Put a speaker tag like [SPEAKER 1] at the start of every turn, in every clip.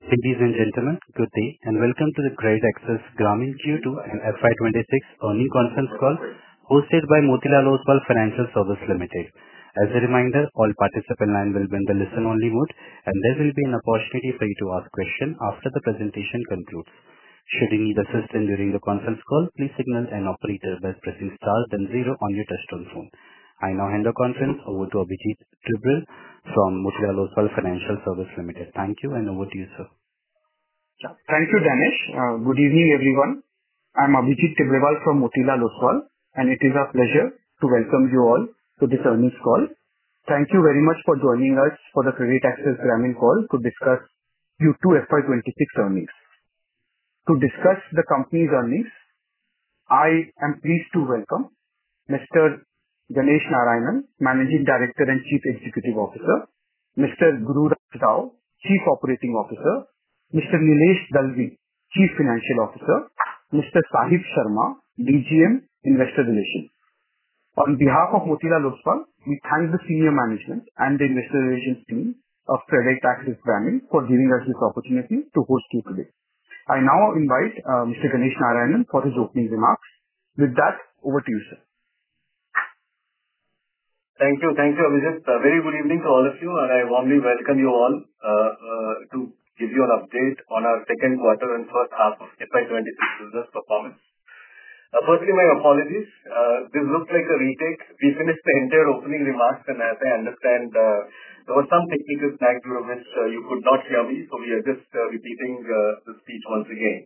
[SPEAKER 1] Ladies and gentlemen, good day and welcome to the CreditAccess Grameen Q2 and FY26 earnings conference call hosted by Motilal Oswal Financial Services Limited. As a reminder, all participant lines will be in the listen-only mode, and there will be an opportunity for you to ask questions after the presentation concludes. Should you need assistance during the conference call, please signal an operator by pressing star then zero on your touchtone phone. I now hand the conference over to Abhijit Tibrewal from Motilal Oswal Financial Services Limited. Thank you, and over to you, sir.
[SPEAKER 2] Thank you, Danish. Good evening, everyone. I'm Abhijit Tibrewal from Motilal Oswal, and it is our pleasure to welcome you all to this earnings call. Thank you very much for joining us for the CreditAccess Grameen call to discuss Q2 FY26 earnings. To discuss the company's earnings, I am pleased to welcome Mr. Ganesh Narayanan, Managing Director and Chief Executive Officer, Mr. Gururaj Rao, Chief Operating Officer, Mr. Nilesh Dalvi, Chief Financial Officer, Mr. Sahib Sharma, DGM, Investor Relations. On behalf of Motilal Oswal, we thank the senior management and the Investor Relations team of CreditAccess Grameen for giving us this opportunity to host you today. I now invite Mr. Ganesh Narayanan for his opening remarks. With that, over to you, sir.
[SPEAKER 3] Thank you, Abhijit. Very good evening to all of you, and I warmly welcome you all to give you an update on our second quarter and first half of FY26 business performance. Firstly, my apologies. This looks like a retake. We finished the entire opening remarks, and as I understand, there was some technical snag due to which you could not hear me, so we are just repeating the speech once again.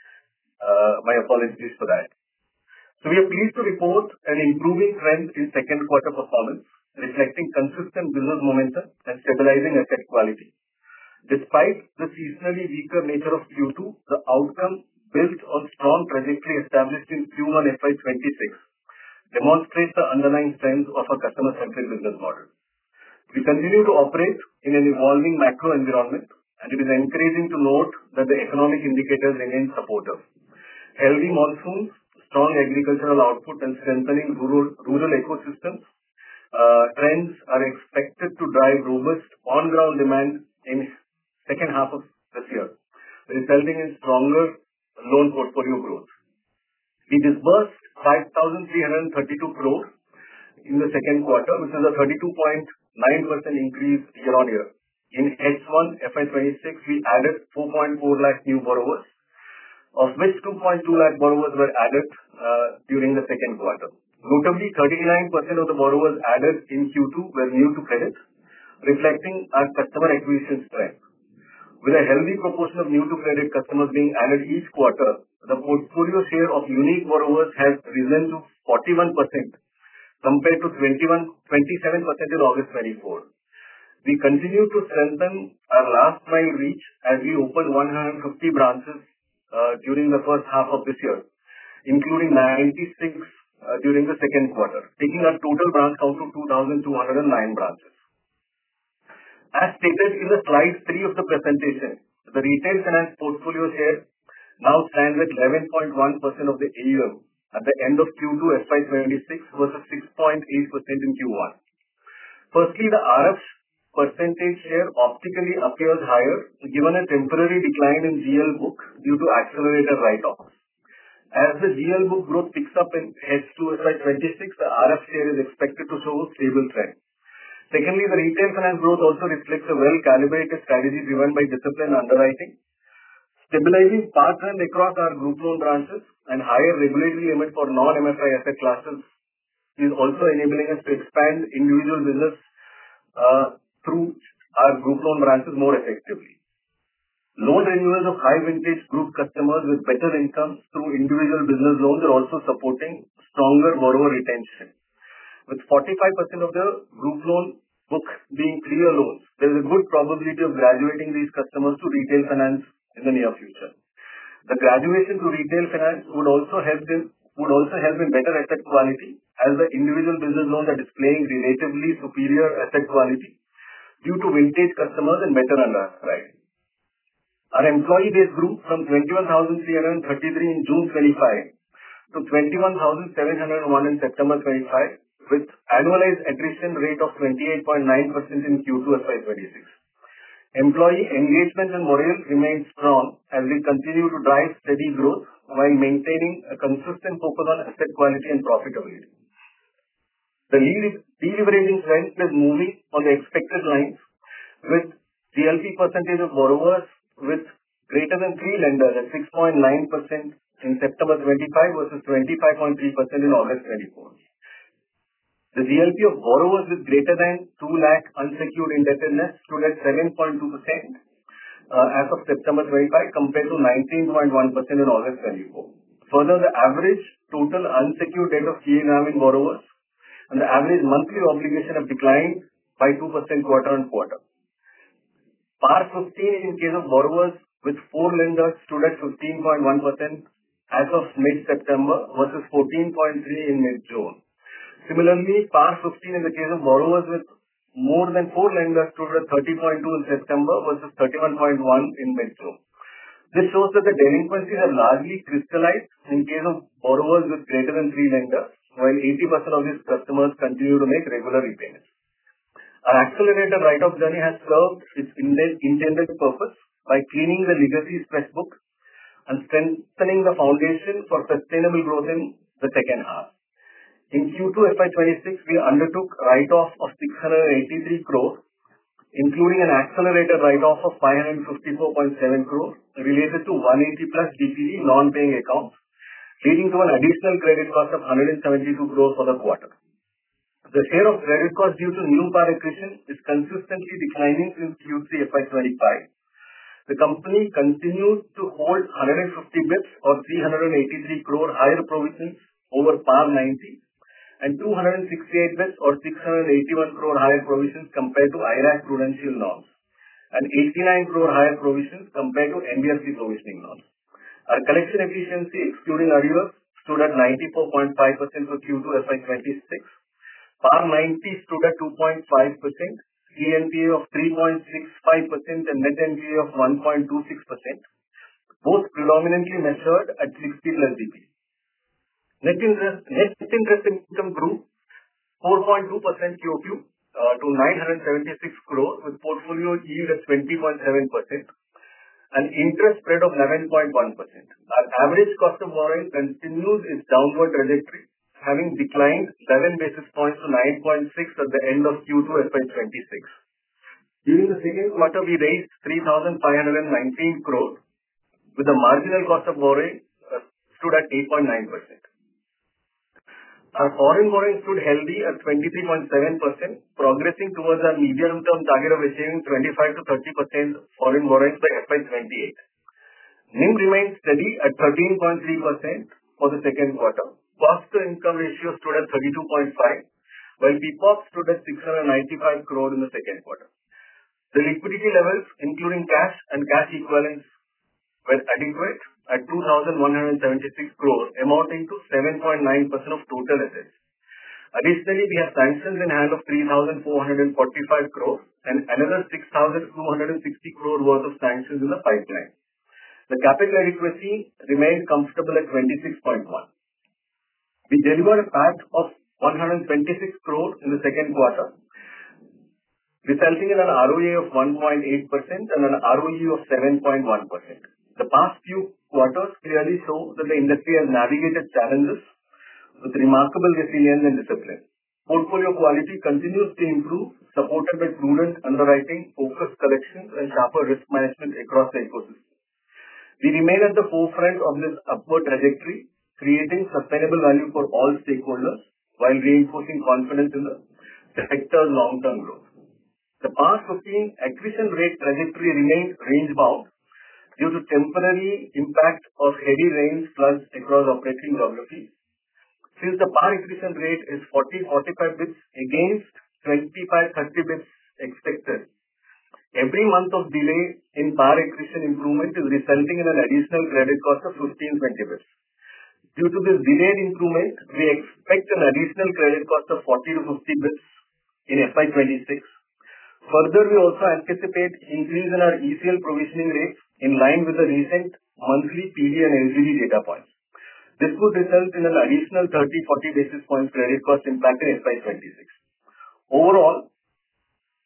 [SPEAKER 3] My apologies for that. So we are pleased to report an improving trend in second quarter performance, reflecting consistent business momentum and stabilizing asset quality. Despite the seasonally weaker nature of Q2, the outcome built on strong trajectory established in Q1 FY26 demonstrates the underlying strength of a customer-centric business model. We continue to operate in an evolving macro environment, and it is encouraging to note that the economic indicators remain supportive. Healthy monsoons, strong agricultural output, and strengthening rural ecosystems trends are expected to drive robust on-ground demand in second half of this year, resulting in stronger loan portfolio growth. We disbursed 5,332 crores in the second quarter, which is a 32.9% increase year-on-year. In H1 FY26, we added 4.4 lakh new borrowers, of which 2.2 lakh borrowers were added during the second quarter. Notably, 39% of the borrowers added in Q2 were new to credit, reflecting our customer acquisition strength. With a healthy proportion of new-to-credit customers being added each quarter, the portfolio share of unique borrowers has risen to 41% compared to 27% in August 24. We continue to strengthen our last mile reach as we opened 150 branches during the first half of this year, including 96 during the second quarter, taking our total branch count to 2,209 branches. As stated in the slide 3 of the presentation, the retail finance portfolio share now stands at 11.1% of the AUM at the end of Q2 FY26 versus 6.8% in Q1. Firstly, the RF percentage share optically appears higher given a temporary decline in GL book due to accelerated write-offs. As the GL book growth picks up in H2 FY26, the RF share is expected to show a stable trend. Secondly, the retail finance growth also reflects a well-calibrated strategy driven by disciplined underwriting. Stabilizing PAR trend across our group loan branches and higher regulatory limit for non-MFI asset classes is also enabling us to expand individual business through our group loan branches more effectively. Loan renewals of high vintage group customers with better incomes through individual business loans are also supporting stronger borrower retention. With 45% of the group loan book being clear loans, there is a good probability of graduating these customers to retail finance in the near future. The graduation to retail finance would also help in better asset quality, as the individual business loans are displaying relatively superior asset quality due to vintage customers and better underwriting. Our employee base grew from 21,333 in June 25 to 21,701 in September 25, with annualized attrition rate of 28.9% in Q2 FY26. Employee engagement and morale remains strong as we continue to drive steady growth while maintaining a consistent focus on asset quality and profitability. The deleveraging trend is moving on the expected lines, with GLP percentage of borrowers with greater than 3 lenders at 6.9% in September 25 versus 25.3% in August 24. The GLP of borrowers with greater than 2 lakh unsecured indebtedness stood at 7.2% as of September 25 compared to 19.1% in August 24. Further, the average total unsecured debt of CA Grameen borrowers and the average monthly obligation have declined by 2% quarter on quarter. PAR 15 in case of borrowers with 4 lenders stood at 15.1% as of mid-September versus 14.3% in mid-June. Similarly, PAR 15 in the case of borrowers with more than 4 lenders stood at 30.2% in September versus 31.1% in mid-June. This shows that the delinquencies have largely crystallized in case of borrowers with greater than 3 lenders, while 80% of these customers continue to make regular repayments. Our accelerated write-off journey has served its intended purpose by cleaning the legacy stress book and strengthening the foundation for sustainable growth in the second half. In Q2 FY26, we undertook write-off of 683 crore, including an accelerated write-off of 554.7 crore related to 180 plus DPD non-paying accounts, leading to an additional credit cost of 172 crore for the quarter. The share of credit cost due to new PAR accretion is consistently declining since Q3 FY25. The company continued to hold 150 bps or 383 crore higher provisions over PAR 90 and 268 bps or 681 crore higher provisions compared to IRAC prudential norms and 89 crore higher provisions compared to NBFC provisioning norms. Our collection efficiency excluding arrears stood at 94.5% for Q2 FY26. PAR 90 stood at 2.5%, GNPA of 3.65% and net NPA of 1.26%, both predominantly measured at 60 plus DP. Net interest income grew 4.2% QOQ to 976 crore with portfolio yield at 20.7% and interest spread of 11.1%. Our average cost of borrowing continues its downward trajectory, having declined 11 basis points to 9.6 at the end of Q2 FY26. During the second quarter, we raised 3,519 crore with the marginal cost of borrowing stood at 8.9%. Our foreign borrowing stood healthy at 23.7%, progressing towards our medium-term target of achieving 25 to 30% foreign borrowings by FY28. NIM remained steady at 13.3% for the second quarter. Cost-to-income ratio stood at 32.5, while PPOP stood at 695 crore in the second quarter. The liquidity levels, including cash and cash equivalents, were adequate at 2,176 crore, amounting to 7.9% of total assets. Additionally, we have sanctions in hand of 3,445 crore and another 6,260 crore worth of sanctions in the pipeline. The capital adequacy remained comfortable at 26.1. We delivered a PAT of 126 crore in the second quarter, resulting in an ROA of 1.8% and an ROE of 7.1%. The past few quarters clearly show that the industry has navigated challenges with remarkable resilience and discipline. Portfolio quality continues to improve, supported by prudent underwriting, focused collections, and sharper risk management across the ecosystem. We remain at the forefront of this upward trajectory, creating sustainable value for all stakeholders while reinforcing confidence in the sector's long-term growth. The PAR 15 accretion rate trajectory remained range-bound due to temporary impact of heavy rains floods across operating geographies. Since the PAR accretion rate is 40-45 bps against 25-30 bps expected, every month of delay in PAR accretion improvement is resulting in an additional credit cost of 15-20 bps. Due to this delayed improvement, we expect an additional credit cost of 40 to 50 bps in FY26. Further, we also anticipate increase in our ECL provisioning rates in line with the recent monthly PD and LGD data points. This would result in an additional 30-40 basis points credit cost impact in FY26. Overall,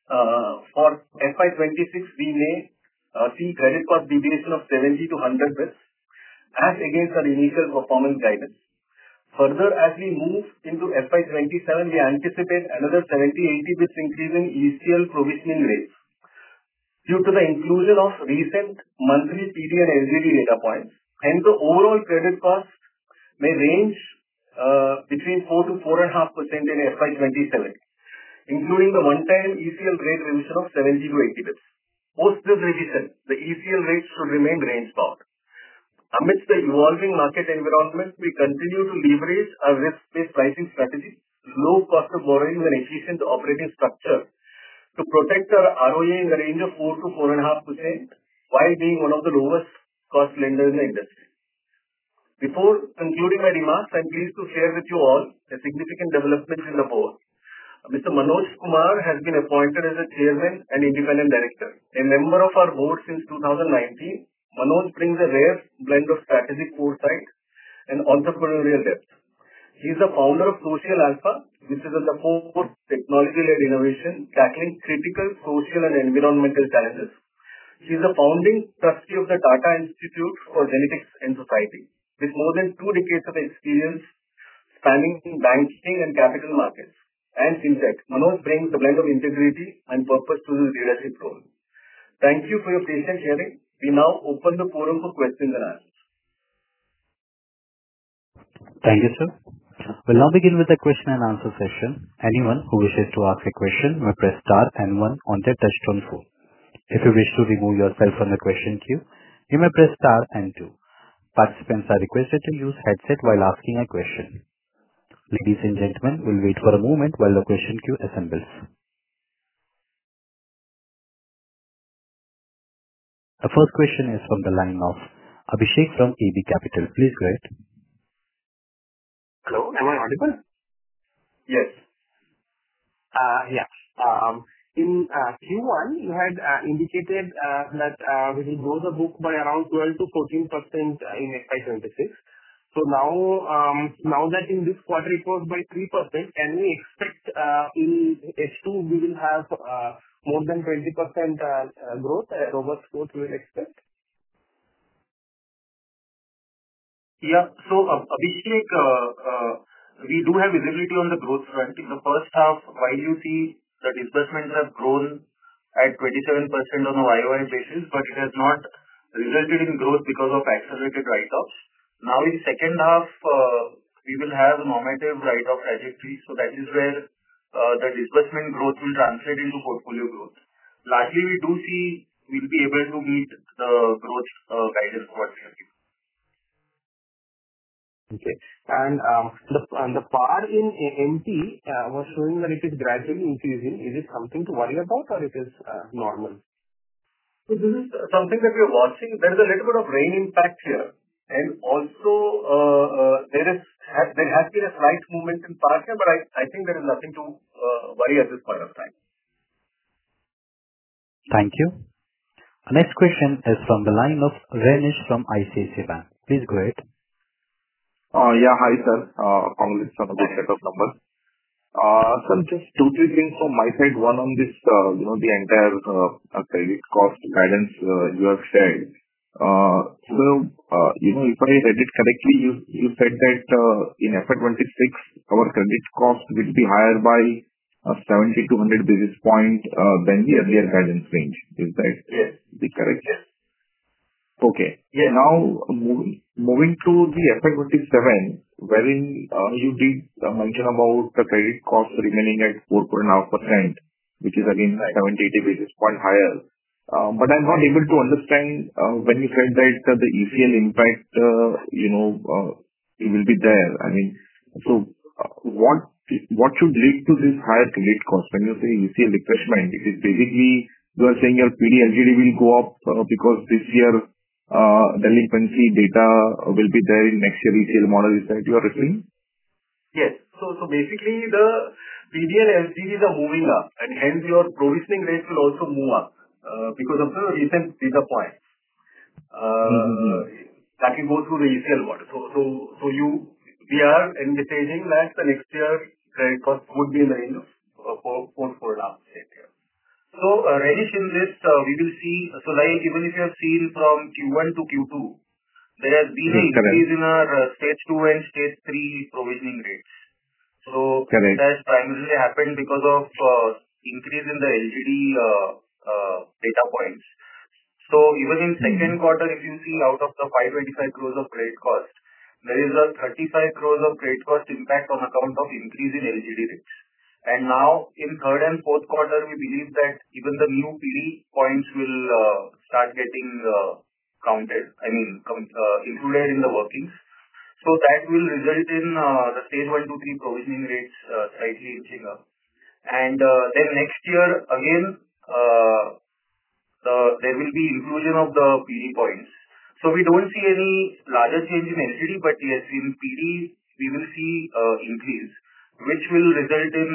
[SPEAKER 3] For FY 2026, we may see credit cost deviation of 70 to 100 basis points as against our initial performance guidance. Further, as we move into FY 2027, we anticipate another 70-80 basis points increase in ECL provisioning rates due to the inclusion of recent monthly PD and LGD data points. Hence, the overall credit cost may range between 4 to 4.5% in FY 2027, including the one-time ECL rate revision of 70 to 80 basis points. Post this revision, the ECL rates should remain range-bound. Amidst the evolving market environment, we continue to leverage our risk-based pricing strategy, low cost of borrowing, and efficient operating structure to protect our ROA in the range of 4 to 4.5% while being one of the lowest cost lenders in the industry. Before concluding my remarks, I'm pleased to share with you all a significant development in the board. Mr. Manoj Kumar has been appointed as a chairman and independent director. A member of our board since 2019, Manoj brings a rare blend of strategic foresight and entrepreneurial depth. He is the founder of Social Alpha, which is at the core of technology-led innovation, tackling critical social and environmental challenges. He is the founding trustee of the Tata Institute for Genetics and Society. With more than 2 decades of experience spanning banking and capital markets and fintech, Manoj brings the blend of integrity and purpose to his leadership role. Thank you for your patient hearing. We now open the forum for questions and answers.
[SPEAKER 1] Thank you, sir. We'll now begin with the question and answer session. Anyone who wishes to ask a question may press star and 1 on their touchtone phone. If you wish to remove yourself from the question queue, you may press star and 2. Participants are requested to use headset while asking a question. Ladies and gentlemen, we'll wait for a moment while the question queue assembles. The first question is from the line of Abhishek from AB Capital. Please go ahead.
[SPEAKER 4] Hello, am I audible?
[SPEAKER 3] Yes.
[SPEAKER 4] Yeah. In Q1, you had indicated that we will grow the book by around 12 to 14% in FY 2026. So now that in this quarter it was by 3%, can we expect in H2 we will have more than 20% growth, robust growth we will expect?
[SPEAKER 3] Yeah. So, Abhishek, we do have visibility on the growth front. In the first half, while you see the disbursements have grown at 27% on a YOY basis, but it has not resulted in growth because of accelerated write-offs. Now, in second half, we will have a normative write-off trajectory. So that is where the disbursement growth will translate into portfolio growth. Largely, we do see we'll be able to meet the growth guidance what we have given.
[SPEAKER 4] Okay. And the PAR in MP was showing that it is gradually increasing. Is it something to worry about or it is normal?
[SPEAKER 3] So this is something that we are watching. There is a little bit of rain impact here. And also, there has been a slight movement in PAR here, but I think there is nothing to worry at this point of time.
[SPEAKER 1] Thank you. Our next question is from the line of Renish from ICICI Bank. Please go ahead.
[SPEAKER 5] Yeah, hi sir. Congrats on a good set of numbers. Sir, just 2-3 things from my side. One on this, the entire credit cost guidance you have shared. So, if I read it correctly, you said that in FY 2026, our credit cost will be higher by 70 to 100 basis point than the earlier guidance range. Is that correct?
[SPEAKER 3] Yes.
[SPEAKER 5] Okay.
[SPEAKER 3] Yes.
[SPEAKER 5] Now, moving to the FY 2027, wherein you did mention about the credit cost remaining at 4.5%, which is again 70-80 basis point higher. But I'm not able to understand when you said that the ECL impact, it will be there. I mean, so what should lead to this higher credit cost? When you say ECL refreshment, it is basically you are saying your PD LGD will go up because this year delinquency data will be there in next year ECL model. Is that you are referring?
[SPEAKER 3] Yes. So basically the PD and LGDs are moving up, and hence your provisioning rates will also move up because of the recent data points that will go through the ECL model. So we are envisaging that the next year credit cost would be in the range of 4.5%. Renish, in this, we will see, like even if you have seen from Q1 to Q2, there has been an increase in our stage 2 and stage 3 provisioning rates. It has primarily happened because of increase in the LGD data points. Even in second quarter, if you see out of the 525 crores of credit cost, there is a 35 crores of credit cost impact on account of increase in LGD rates. Now in third and fourth quarter, we believe that even the new PD points will start getting counted, included in the workings. That will result in the stage 1 to 3 provisioning rates slightly inching up. Then next year again, there will be inclusion of the PD points. We don't see any larger change in LGD, but yes, in PD we will see increase, which will result in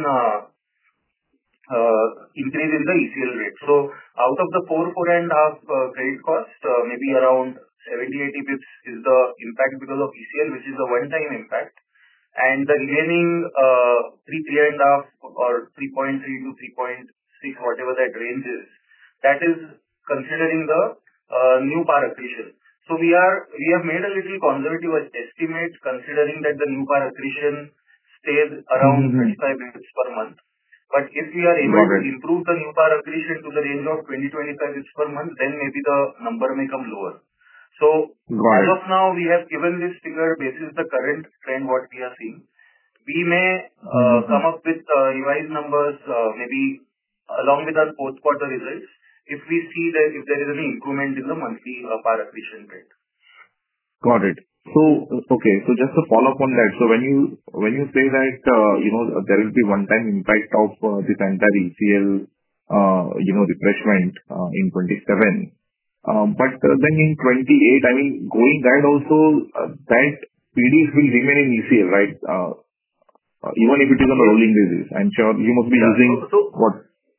[SPEAKER 3] increase in the ECL rate. Out of the 4.5 credit cost, maybe around 70-80 bps is the impact because of ECL, which is a one-time impact. The remaining 3.5 or 3.3 to 3.6, whatever that range is, that is considering the new PAR accretion. We have made a little conservative estimate considering that the new PAR accretion stays around 35 bps per month. If we are able to improve the new PAR accretion to the range of 20-25 bps per month, then maybe the number may come lower. As of now, we have given this figure basis the current trend what we are seeing. We may come up with revised numbers maybe along with our fourth quarter results if we see that if there is any improvement in the monthly PAR accretion rate.
[SPEAKER 5] Got it. Just to follow up on that. When you say that there will be one-time impact of this entire ECL refreshment in 27, but then in 28, going ahead also that PDs will remain in ECL, right? Even if it is on a rolling basis. I'm sure you must be using what?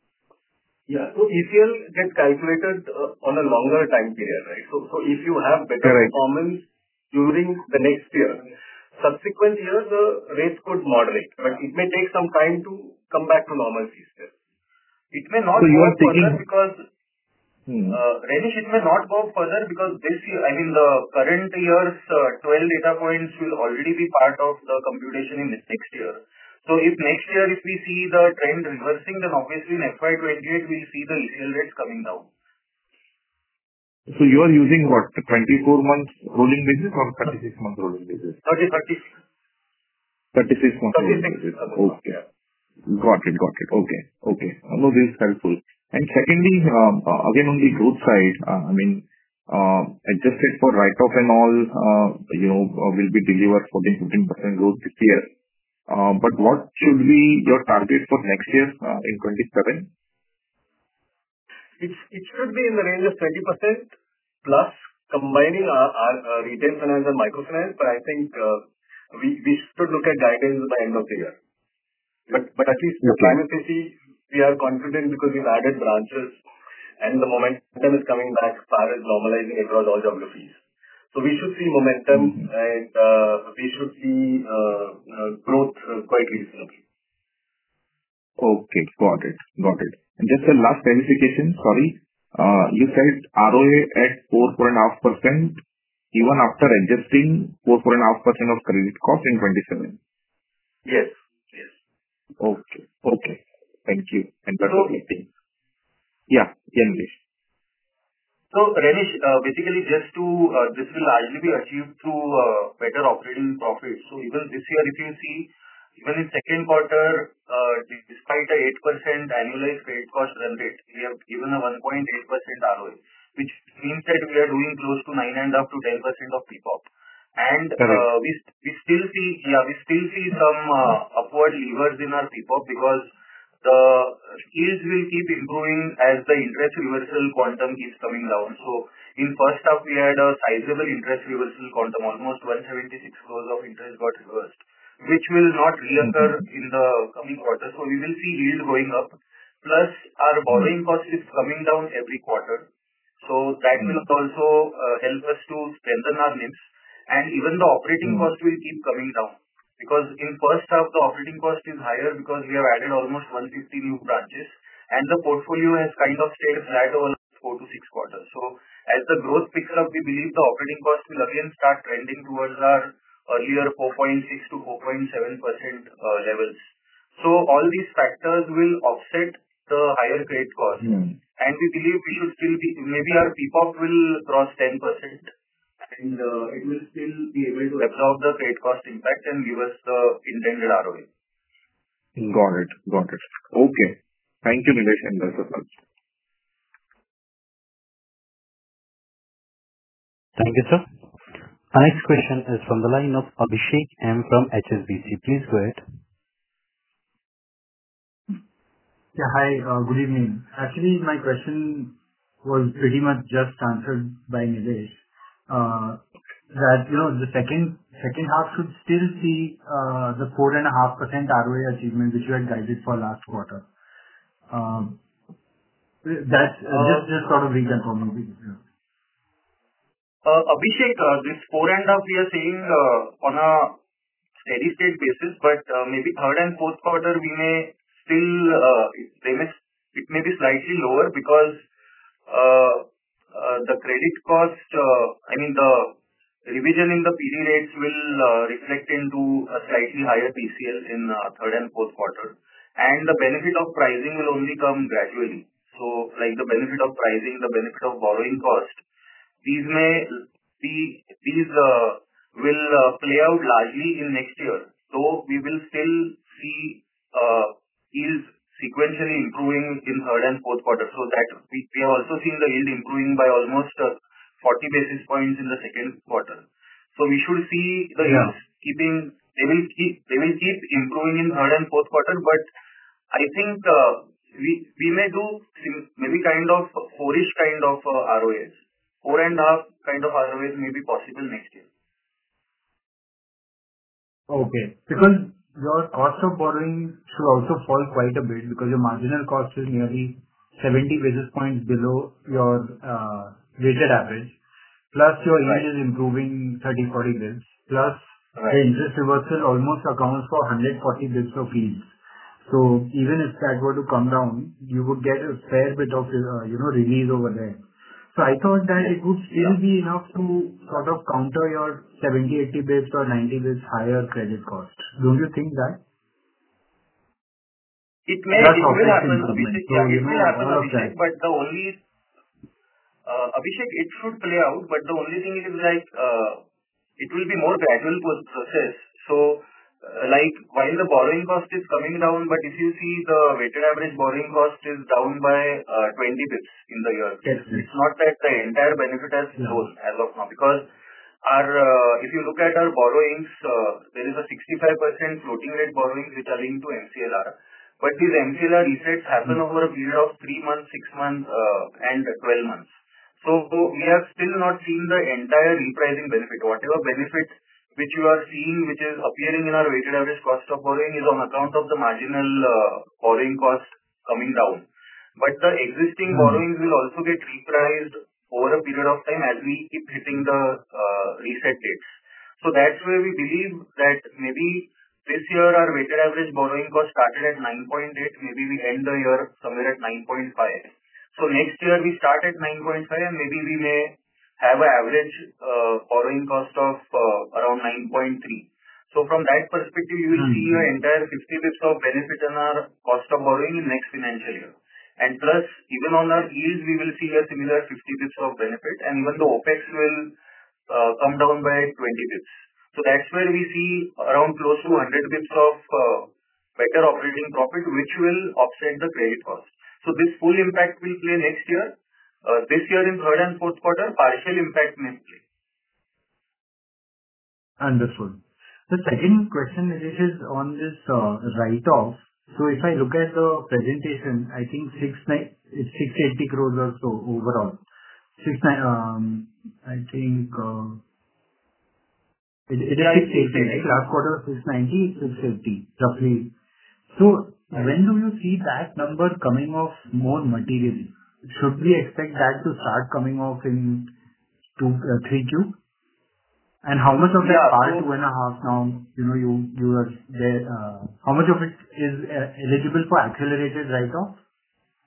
[SPEAKER 3] ECL gets calculated on a longer time period, right? If you have better performance during the next year, subsequent years the rates could moderate, but it may take some time to come back to normalcy still. It may not go further because Renish, it may not go further because this year, the current year's 12 data points will already be part of the computation in this next year. If next year, if we see the trend reversing, then obviously in FY28 we'll see the ECL rates coming down.
[SPEAKER 5] You are using what? 24 months rolling basis or 36 months rolling basis?
[SPEAKER 3] 36
[SPEAKER 5] months rolling basis. Okay. Got it. Okay. No, this is helpful. Secondly, again on the growth side, adjusted for write-off and all, will be delivered 14-15% growth this year. What should be your target for next year in 27?
[SPEAKER 3] It should be in the range of 20% plus combining our retail finance and microfinance, but I think we should look at guidance at the end of the year. But at least primarily we are confident because we've added branches and the momentum is coming back, PAR is normalizing across all geographies. We should see momentum and we should see growth quite reasonably.
[SPEAKER 5] Okay, got it. Just a last clarification, sorry. You said ROA at 4.5% even after adjusting 4.5% of credit cost in 27.
[SPEAKER 3] Yes.
[SPEAKER 5] Okay. Thank you. Nilesh.
[SPEAKER 3] Renish, basically this will largely be achieved through better operating profits. Even this year, if you see, even in second quarter, despite a 8% annualized credit cost run rate, we have given a 1.8% ROA, which means that we are doing close to 9.5 to 10% of PPOP. We still see some upward levers in our PPOP because the yields will keep improving as the interest reversal quantum keeps coming down. In first half, we had a sizable interest reversal quantum, almost 176 crores of interest got reversed, which will not reoccur in the coming quarter. We will see yield going up. Plus, our borrowing cost is coming down every quarter. That will also help us to strengthen our NIMs. And even the operating cost will keep coming down. Because in first half, the operating cost is higher because we have added almost 150 new branches and the portfolio has kind of stayed flat over the last 4 to 6 quarters. As the growth picks up, we believe the operating cost will again start trending towards our earlier 4.6 to 4.7% levels. All these factors will offset the higher credit cost. We believe we should still be, maybe our PPOP will cross 10%, and it will still be able to absorb the credit cost impact and give us the intended ROA.
[SPEAKER 5] Got it. Okay. Thank you, Nilesh, and that's all.
[SPEAKER 1] Thank you, sir. Our next question is from the line of Abhishek M from HSBC. Please go ahead.
[SPEAKER 6] Yeah, hi. Good evening. Actually, my question was pretty much just answered by Nilesh. That the second half should still see the 4.5% ROA achievement which you had guided for last quarter. That's just sort of reconfirming.
[SPEAKER 3] Abhishek, this 4.5 we are saying on a steady state basis, but maybe third and fourth quarter we may still it may be slightly lower because the credit cost, the revision in the PD rates will reflect into a slightly higher PCL in third and fourth quarter, and the benefit of pricing will only come gradually. Like the benefit of pricing, the benefit of borrowing cost, these will play out largely in next year. We will still see yields sequentially improving in third and fourth quarter. That we have also seen the yield improving by almost 40 basis points in the second quarter. We should see the yields they will keep improving in third and fourth quarter. But I think we may do maybe kind of 4-ish kind of ROAs. 4.5 kind of ROAs may be possible next year.
[SPEAKER 6] Okay. Because your cost of borrowing should also fall quite a bit because your marginal cost is nearly 70 basis points below your weighted average. Plus your yield is improving 30-40 basis. Plus the interest reversal almost accounts for 140 basis of yields. Even if that were to come down, you would get a fair bit of release over there. I thought that it would still be enough to sort of counter your 70-80 basis or 90 basis higher credit cost. Don't you think that?
[SPEAKER 3] It will happen, Abhishek. It will happen, Abhishek. But the only Abhishek, it should play out, but the only thing is it will be more gradual process. While the borrowing cost is coming down, but if you see the weighted average borrowing cost is down by 20 bps in the year.
[SPEAKER 6] Yes.
[SPEAKER 3] It's not that the entire benefit has flown as of now, because if you look at our borrowings, there is a 65% floating rate borrowings which are linked to MCLR. But these MCLR resets happen over a period of 3 months, 6 months, and 12 months. We have still not seen the entire repricing benefit. Whatever benefit which you are seeing, which is appearing in our weighted average cost of borrowing, is on account of the marginal borrowing cost coming down. But the existing borrowings will also get repriced over a period of time as we keep hitting the reset dates. That's where we believe that maybe this year our weighted average borrowing cost started at 9.8, maybe we end the year somewhere at 9.5. Next year we start at 9.5 and maybe we may have an average borrowing cost of around 9.3. From that perspective, you will see an entire 50 bps of benefit in our cost of borrowing in next financial year. And plus, even on our yields, we will see a similar 50 bps of benefit, and even the OPEX will come down by 20 bps. That's where we see around close to 100 bps of better operating profit, which will offset the credit cost. This full impact will play next year. This year in third and fourth quarter, partial impact may play.
[SPEAKER 6] Understood. The second question is on this write-off. If I look at the presentation, I think it's 680 crores or so overall. I think it is 680, right? Last quarter 690, 680 roughly. When do you see that number coming off more materially? Should we expect that to start coming off in 3Q? And how much of that part 2.5 now, you are there, how much of it is eligible for accelerated write-off?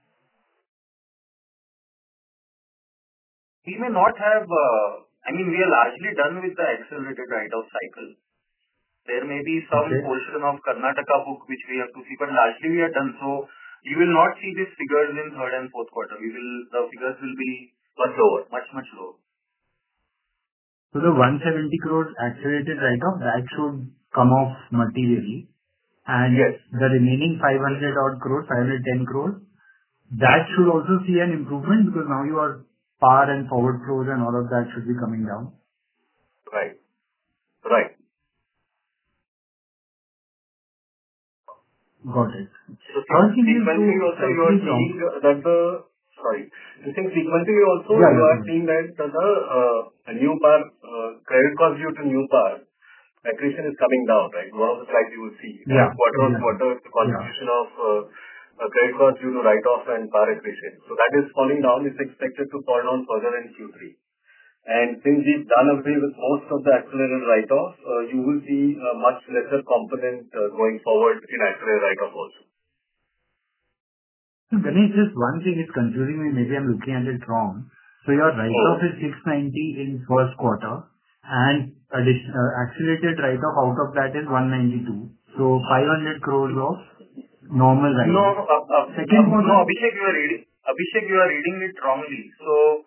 [SPEAKER 3] We may not have, we are largely done with the accelerated write-off cycle. There may be some portion of Karnataka book which we have to see, but largely we are done. So you will not see these figures in third and fourth quarter. The figures will be much lower, much lower.
[SPEAKER 6] So the 170 crores accelerated write-off, that should come off materially. And
[SPEAKER 3] Yes.
[SPEAKER 6] The remaining 500 odd crores, 510 crores, that should also see an improvement because now your par and forward flows and all of that should be coming down.
[SPEAKER 3] Right.
[SPEAKER 6] Got it.
[SPEAKER 3] So sequentially also you are seeing that you are seeing that the new par credit cost due to new par accretion is coming down, right? One of the slides you will see.
[SPEAKER 6] Yeah.
[SPEAKER 3] Quarter-on-quarter, the contribution of credit cost due to write-off and par accretion. So that is falling down. It's expected to fall down further in Q3. And since we've done away with most of the accelerated write-off, you will see a much lesser component going forward in accelerated write-off also.
[SPEAKER 6] Ganesh, just one thing is confusing me. Maybe I'm looking at it wrong. So your write-off is 690 in first quarter and accelerated write-off out of that is 192. So 500 crores of normal write-off.
[SPEAKER 3] Second quarter. No, Abhishek, you are reading it wrongly. So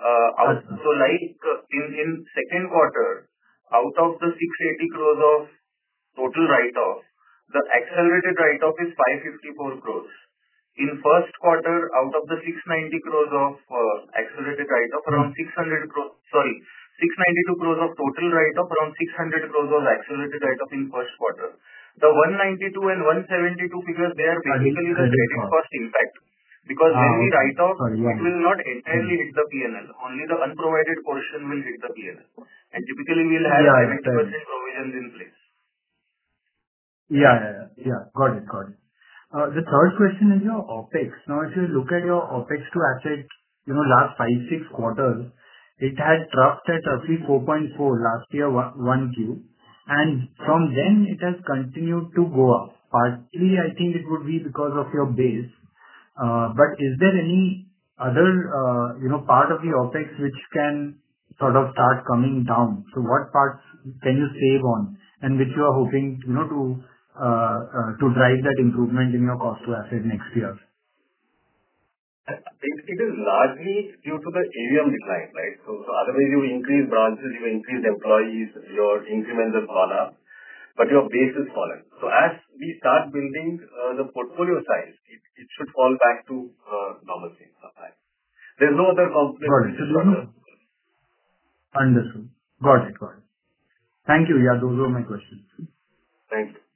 [SPEAKER 3] in second quarter, out of the 680 crores of total write-off, the accelerated write-off is 554 crores. In first quarter, out of the 690 crores of accelerated write-off, around 692 crores of total write-off, around 600 crores was accelerated write-off in first quarter. The 192 and 172 figures, they are basically the credit cost impact. Because when we write off, it will not entirely hit the P&L. Only the unprovided portion will hit the P&L. And typically we will have 70% provisions in place.
[SPEAKER 6] Yeah. Got it. The third question is your OpEx. Now, if you look at your OpEx to asset, last 5-6 quarters, it had troughed at roughly 4.4 last year, 1Q. And from then it has continued to go up. Partly, I think it would be because of your base. But is there any other, part of the OpEx which can sort of start coming down? So what parts can you save on and which you are hoping, to drive that improvement in your cost to asset next year?
[SPEAKER 3] It is largely due to the AUM decline, right? So otherwise you increase branches, you increase employees, your increments have gone up, but your base is fallen. So as we start building the portfolio size, it should fall back to normalcy sometime. There's no other component.
[SPEAKER 6] Understood. Got it. Thank you. Yeah, those were my questions.
[SPEAKER 3] Thank you.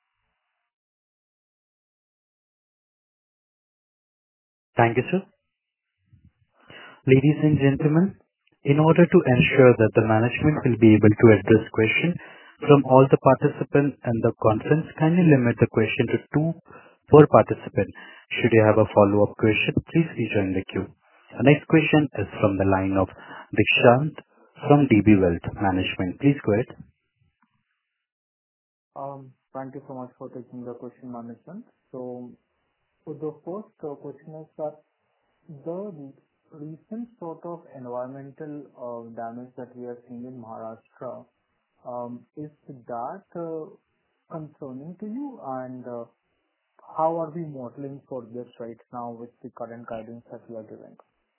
[SPEAKER 1] Thank you, sir. Ladies and gentlemen, in order to ensure that the management will be able to address questions from all the participants and the conference, kindly limit the question to 2 per participant. Should you have a follow-up question, please rejoin the queue. The next question is from the line of Dikshant from DB Wealth Management. Please go ahead.
[SPEAKER 7] Thank you so much for taking the question, management. So the first question is that the recent sort of environmental damage that we are seeing in Maharashtra, is that concerning to you? And how are we modeling for this right now with the current guidance that we are giving?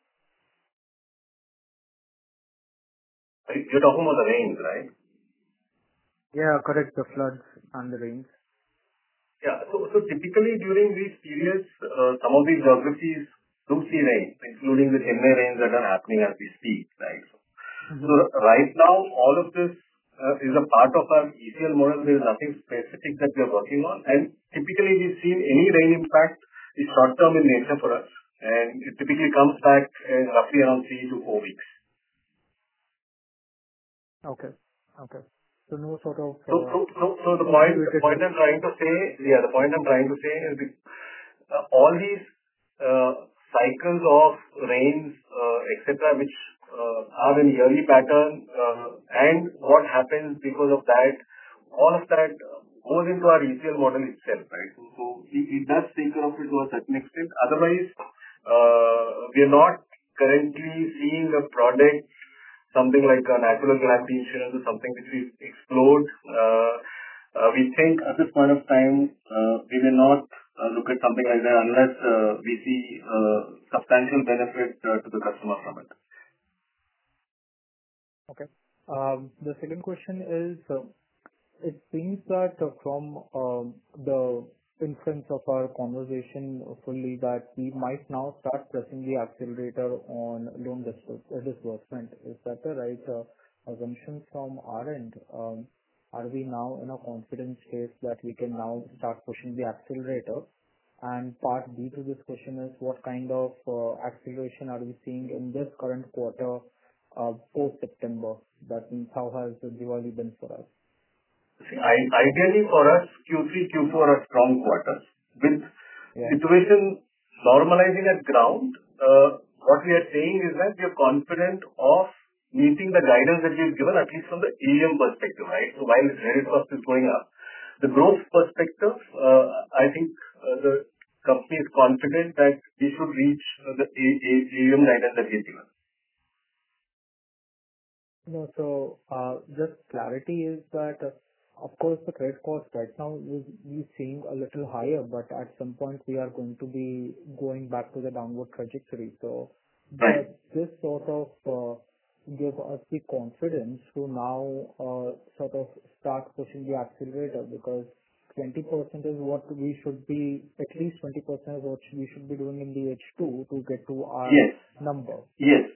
[SPEAKER 3] You're talking about the rains, right?
[SPEAKER 7] Yeah, correct. The floods and the rains.
[SPEAKER 3] Yeah. So typically during these periods, some of these geographies do see rain, including the Chennai rains that are happening as we speak, right? So right now, all of this is a part of our ECL model. There is nothing specific that we are working on. And typically we've seen any rain impact is short-term in nature for us. And it typically comes back in roughly around 3 to 4 weeks.
[SPEAKER 7] Okay. So no sort of...
[SPEAKER 3] So the point I'm trying to say is all these cycles of rains, etc., which are in yearly pattern, and what happens because of that, all of that goes into our ECL model itself, right? So it does take care of it to a certain extent. Otherwise, we are not currently seeing a product, something like a natural calamity insurance or something which we explored. We think at this point of time, we may not look at something like that unless we see substantial benefit to the customer from it.
[SPEAKER 7] Okay. The second question is, it seems that from the inference of our conversation fully that we might now start pressing the accelerator on loan disbursement. Is that the right assumption from our end? Are we now in a confident state that we can now start pushing the accelerator? And part B to this question is, what kind of acceleration are we seeing in this current quarter post-September? That means how has Diwali been for us?
[SPEAKER 3] Ideally for us, Q3, Q4 are strong quarters. With situation normalizing at ground, what we are saying is that we are confident of meeting the guidance that we've given, at least from the AUM perspective, right? So while the credit cost is going up, the growth perspective, I think the company is confident that we should reach the AUM guidance that we've given.
[SPEAKER 7] No, so just clarity is that, of course, the credit cost right now is seeing a little higher, but at some point we are going to be going back to the downward trajectory. So does this sort of give us the confidence to now sort of start pushing the accelerator, because 20% is what we should be, at least 20% is what we should be doing in the H2 to get to our number.
[SPEAKER 3] Yes.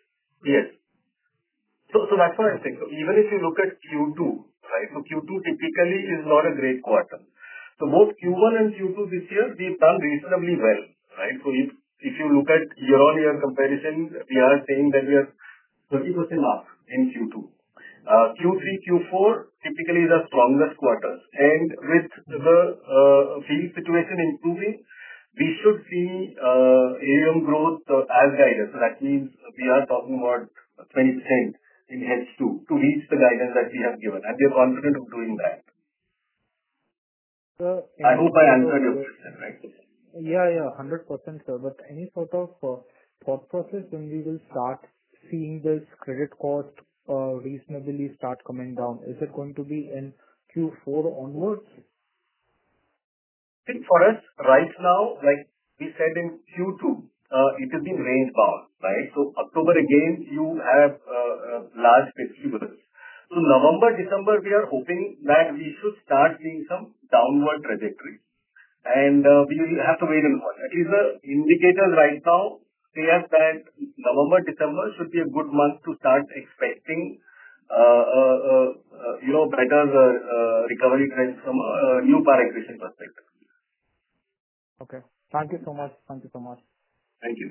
[SPEAKER 3] So that's what I think. So even if you look at Q2, right? So Q2 typically is not a great quarter. So both Q1 and Q2 this year, we've done reasonably well, right? So if you look at year-on-year comparison, we are saying that we are 30% up in Q2. Q3, Q4 typically is our strongest quarters. And with the field situation improving, we should see AUM growth as guided. So that means we are talking about 20% in H2 to reach the guidance that we have given. And we are confident of doing that. I hope I answered your question, right?
[SPEAKER 7] Yeah, 100%, sir. But any sort of thought process when we will start seeing this credit cost reasonably start coming down? Is it going to be in Q4 onwards?
[SPEAKER 3] I think for us right now, like we said in Q2, it has been range bound, right? So October again, you have large festivals. So November, December, we are hoping that we should start seeing some downward trajectory. And we will have to wait and watch. At least the indicators right now say us that November, December should be a good month to start expecting better recovery trends from a new par acquisition perspective.
[SPEAKER 7] Okay. Thank you so much.
[SPEAKER 3] Thank you.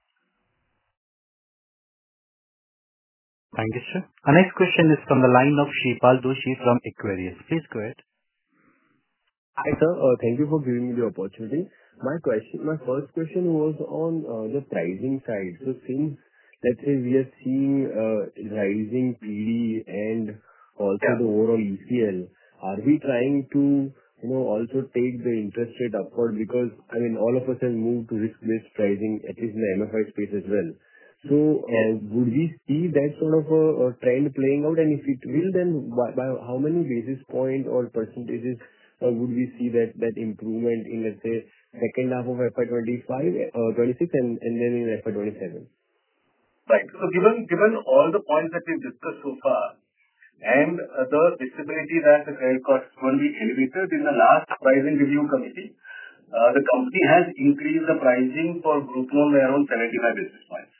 [SPEAKER 1] Thank you, sir. Our next question is from the line of Shreepal Doshi from Equirus. Please go ahead.
[SPEAKER 8] Hi, sir. Thank you for giving me the opportunity. My first question was on the pricing side. So since, let's say, we are seeing rising PD and also the overall ECL, are we trying to also take the interest rate upward? Because, I mean, all of us have moved to risk-based pricing, at least in the MFI space as well. So would we see that sort of a trend playing out? And if it will, then by how many basis points or percentages would we see that improvement in, let's say, second half of FY26 and then in FY27?
[SPEAKER 3] Right. So given all the points that we've discussed so far and the visibility that the credit costs will be elevated in the last pricing review committee, the company has increased the pricing for group loan by around 75 basis points.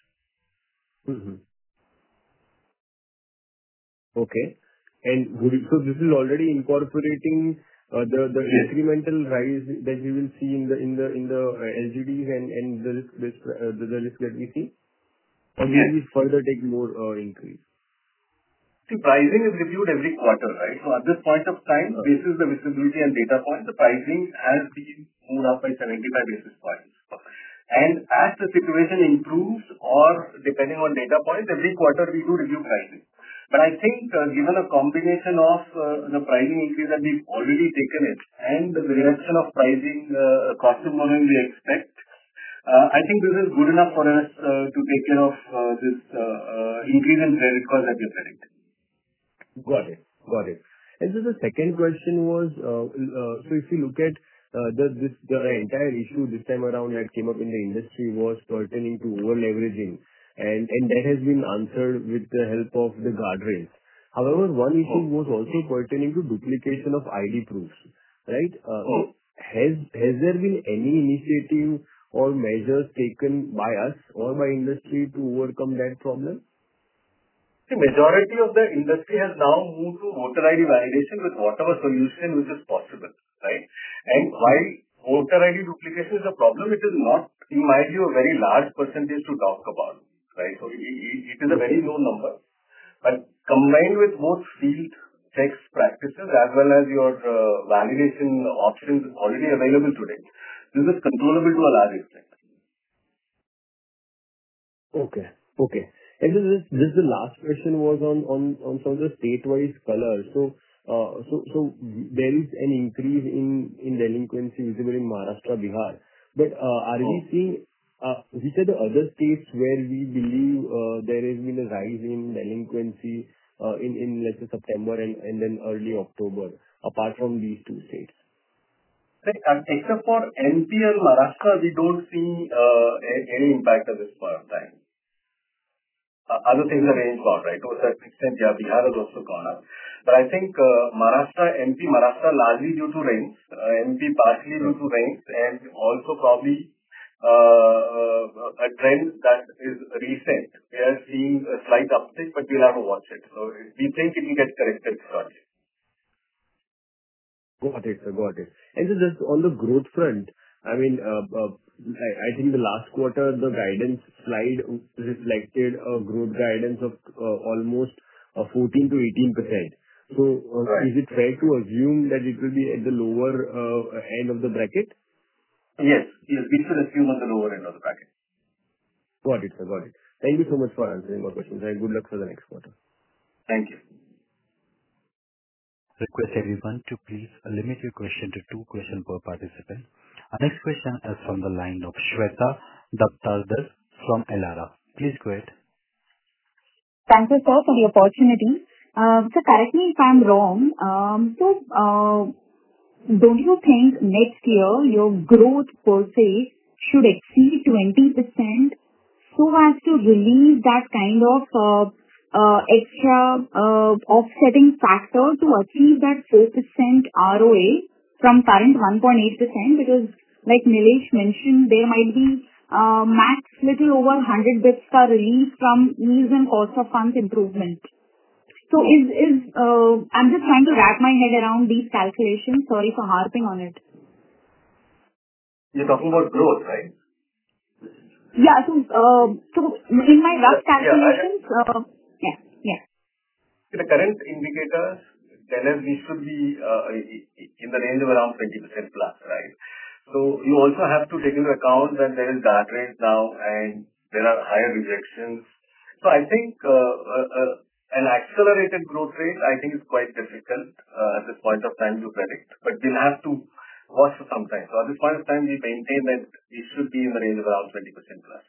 [SPEAKER 8] Okay. And so this is already incorporating the incremental rise that we will see in the LGDs and the risk that we see? Or will we further take more increase?
[SPEAKER 3] See, pricing is reviewed every quarter, right? So at this point of time, based on the visibility and data points, the pricing has been moved up by 75 basis points. And as the situation improves or depending on data points, every quarter we do review pricing. But I think given a combination of the pricing increase that we've already taken it and the reduction of pricing cost of borrowing we expect, I think this is good enough for us to take care of this increase in credit cost that we're predicting.
[SPEAKER 8] Got it. Got it. The second question was, so if you look at the entire issue this time around that came up in the industry was pertaining to over-leveraging, and that has been answered with the help of the guardrails. However, one issue was also pertaining to duplication of ID proofs, right? Has there been any initiative or measures taken by us or by industry to overcome that problem?
[SPEAKER 3] The majority of the industry has now moved to voter ID validation with whatever solution which is possible, right? And while voter ID duplication is a problem, it is not, in my view, a very large percentage to talk about, right? So it is a very low number. But combined with both field checks practices as well as your validation options already available today, this is controllable to a large extent.
[SPEAKER 8] Okay. Okay. And this the last question was on some of the state-wise color. So there is an increase in delinquency visible in Maharashtra, Bihar. But are we seeing which are the other states where we believe there has been a rise in delinquency in let's say September and then early October, apart from these two states?
[SPEAKER 3] Except for MP and Maharashtra, we don't see any impact at this point of time. Other things are range bound, right? To a certain extent, yeah, Bihar has also gone up. But I think Maharashtra largely due to rains, MP partially due to rains, and also probably a trend that is recent. We are seeing a slight uptick, but we'll have to watch it. So we think it will get corrected shortly.
[SPEAKER 8] Got it, sir. Got it. And so just on the growth front, I mean, I think the last quarter, the guidance slide reflected a growth guidance of almost 14 to 18%. So
[SPEAKER 3] Right.
[SPEAKER 8] Is it fair to assume that it will be at the lower end of the bracket?
[SPEAKER 3] Yes, we should assume on the lower end of the bracket.
[SPEAKER 8] Got it, sir. Got it. Thank you so much for answering my questions, and good luck for the next quarter.
[SPEAKER 3] Thank you.
[SPEAKER 1] Request everyone to please limit your question to 2 questions per participant. Our next question is from the line of Shweta Daptardar from Elara. Please go ahead.
[SPEAKER 9] Thank you, sir, for the opportunity. So correct me if I'm wrong. Don't you think next year your growth per se should exceed 20% so as to release that kind of extra offsetting factor to achieve that 4% ROA from current 1.8%? Because like Nilesh mentioned, there might be max little over 100 bits are released from ease and cost of funds improvement. So I'm just trying to wrap my head around these calculations. Sorry for harping on it.
[SPEAKER 3] You're talking about growth, right?
[SPEAKER 9] Yeah. So in my rough calculations, yeah.
[SPEAKER 3] The current indicators tell us we should be in the range of around 20% plus, right? So you also have to take into account that there is guardrails now and there are higher rejections. So I think an accelerated growth rate, I think, is quite difficult at this point of time to predict, but we'll have to watch for some time. So at this point of time, we maintain that we should be in the range of around 20% plus.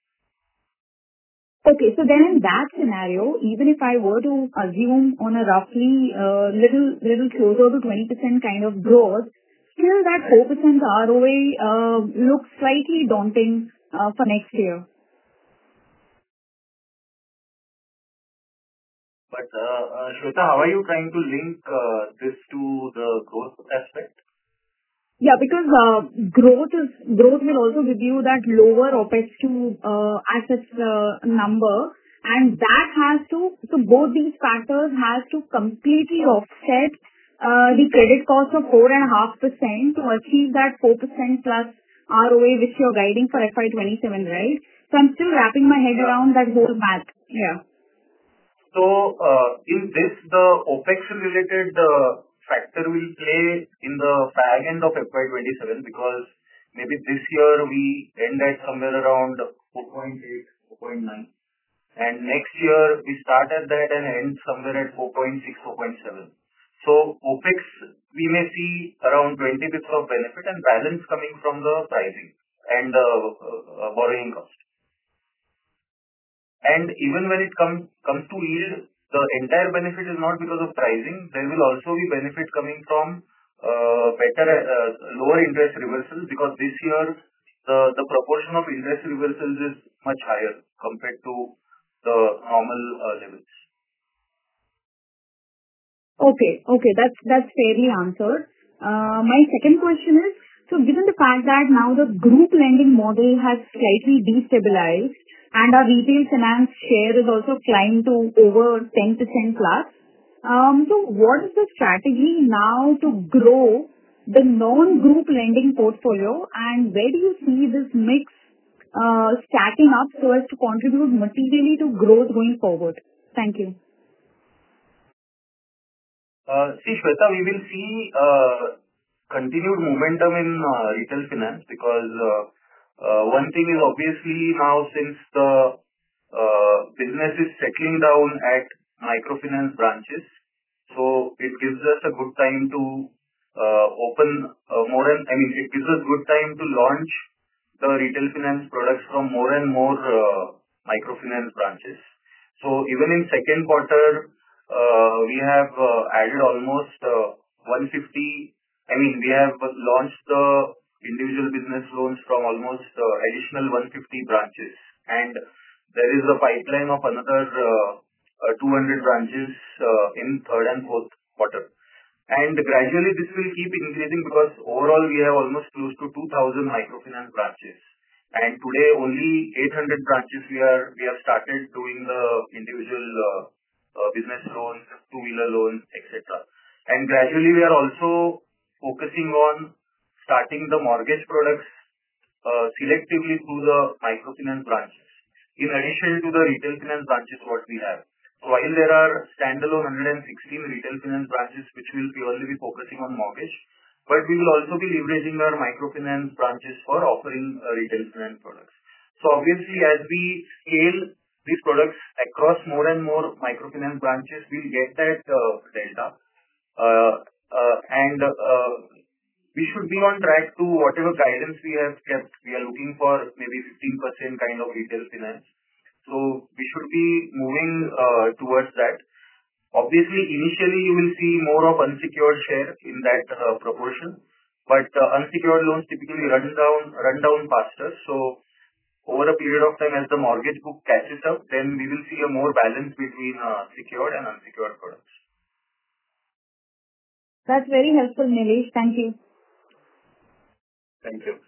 [SPEAKER 9] Okay, so then in that scenario, even if I were to assume on a roughly little closer to 20% kind of growth, still that 4% ROA looks slightly daunting for next year.
[SPEAKER 3] But Shweta, how are you trying to link this to the growth aspect?
[SPEAKER 9] Yeah, because growth will also give you that lower OPEX to assets number, and that has to, so both these factors has to completely offset the credit cost of 4.5% to achieve that 4% plus ROA which you're guiding for FY27, right? So I'm still wrapping my head around that whole math. Yeah.
[SPEAKER 3] So in this, the OPEX related factor will play in the fag end of FY27, because maybe this year we end at somewhere around 4.8, 4.9. And next year we start at that and end somewhere at 4.6, 4.7. So OPEX, we may see around 20 bits of benefit and balance coming from the pricing, and the borrowing cost. And even when it comes to yield, the entire benefit is not because of pricing. There will also be benefit coming from better lower interest reversals, because this year the proportion of interest reversals is much higher compared to the normal levels.
[SPEAKER 9] Okay. That's fairly answered. My second question is, so given the fact that now the group lending model has slightly destabilized and our retail finance share is also climbed to over 10% plus, so what is the strategy now to grow the non-group lending portfolio, and where do you see this mix stacking up so as to contribute materially to growth going forward? Thank you.
[SPEAKER 3] See, Shweta, we will see continued momentum in retail finance, because one thing is obviously now, since the business is settling down at microfinance branches, so it gives us a good time to it gives us good time to launch the retail finance products from more and more microfinance branches. So even in second quarter, we have added almost 150. We have launched the individual business loans from almost additional 150 branches, and there is a pipeline of another 200 branches in third and fourth quarter. And gradually this will keep increasing, because overall we have almost close to 2,000 microfinance branches. And today only 800 branches we have started doing the individual business loans, two-wheeler loans, etc. And gradually we are also focusing on starting the mortgage products selectively through the microfinance branches, in addition to the retail finance branches what we have. So while there are standalone 116 retail finance branches which will purely be focusing on mortgage, but we will also be leveraging our microfinance branches for offering retail finance products. So obviously, as we scale these products across more and more microfinance branches, we'll get that delta. And we should be on track to whatever guidance we have kept. We are looking for maybe 15% kind of retail finance. So we should be moving towards that. Obviously, initially you will see more of unsecured share in that proportion, but unsecured loans typically run down faster. So over a period of time, as the mortgage book catches up, then we will see a more balance between secured and unsecured products.
[SPEAKER 9] That's very helpful, Nilesh. Thank you.
[SPEAKER 3] Thank you.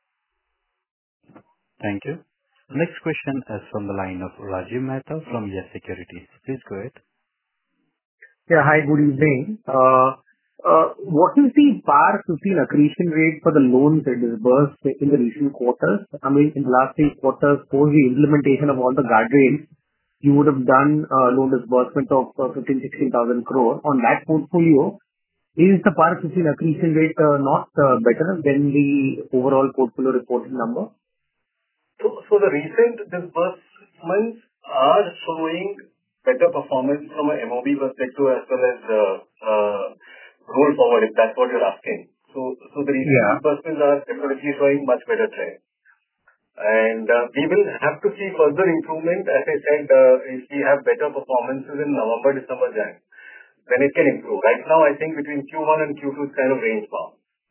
[SPEAKER 1] Thank you. Next question is from the line of Rajiv Mehta from Yes Securities. Please go ahead.
[SPEAKER 10] Yeah, hi, good evening. What is the PAR 15 accretion rate for the loans that disbursed in the recent quarters? In the last 3 quarters, post the implementation of all the guardrails, you would have done loan disbursement of 15,000-16,000 crore. On that portfolio, is the PAR 15 accretion rate not better than the overall portfolio reported number?
[SPEAKER 3] So the recent disbursements are showing better performance from a MOB perspective as well as roll forward, if that's what you're asking. So the recent disbursements are definitely showing much better trend. And we will have to see further improvement, as I said, if we have better performances in November, December, January, then it can improve. Right now, I think between Q1 and Q2 is kind of range bound.